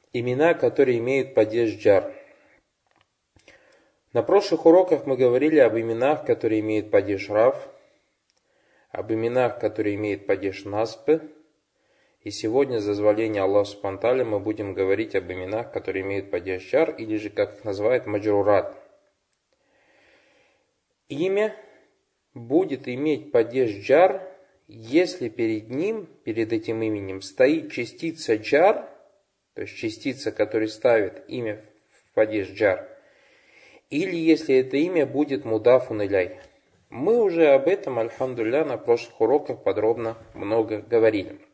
Имена, которые имеют падеж джар. На прошлых уроках мы говорили об именах, которые имеют падеж раф, об именах, которые имеют падеж насб. И сегодня, за дозволение Аллаха Субхану ва Тааля, мы будем говорить об именах, которые имеют падеж джар, или же, как их называют, маджрурат. Имя будет иметь падеж джар, если перед ним, перед этим именем, стоит частица джар, то есть частица, которая ставит имя в падеж джар, или если это имя будет мудафун иляй. Мы уже об этом, альхамдулилля, на прошлых уроках подробно много говорили.